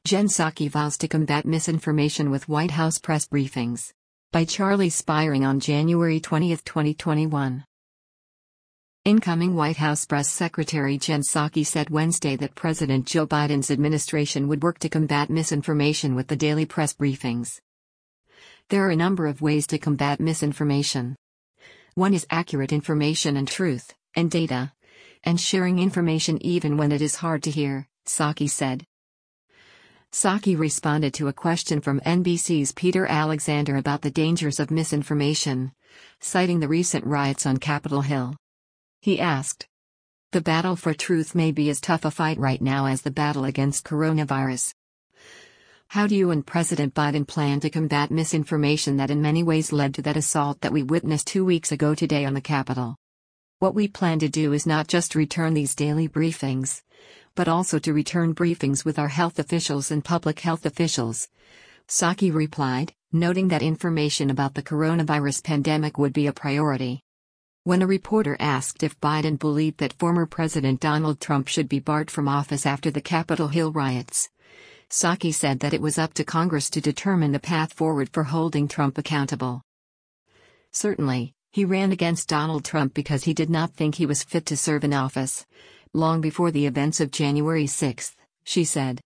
Jen Psaki vows to combat misinformation with White House press briefings. By Charlie Spiring on January 20, 2021. Incoming White House Press Secretary Jen Psaki said Wednesday that President Joe Biden's administration would work to combat misinformation with the daily press briefings. There are a number of ways to combat misinformation. One is accurate information and truth, and data, and sharing information even when it is hard to hear, Psaki said. Psaki responded to a question from NBC's Peter Alexander about the dangers of misinformation, citing the recent riots on Capitol Hill. He asked, "The battle for truth may be as tough a fight right now as the battle against coronavirus. How do you and President Biden plan to combat misinformation that in many ways led to that assault that we witnessed 2 weeks ago today on the Capitol? What we plan to do is not just return these daily briefings, but also to return briefings with our health officials and public health officials," Psaki replied, noting that information about the coronavirus pandemic would be a priority. When a reporter asked if Biden believed that former President Donald Trump should be barred from office after the Capitol Hill riots, Psaki said that it was up to Congress to determine the path forward for holding Trump accountable. Certainly, he ran against Donald Trump because he did not think he was fit to serve in office, long before the events of January 6, she said.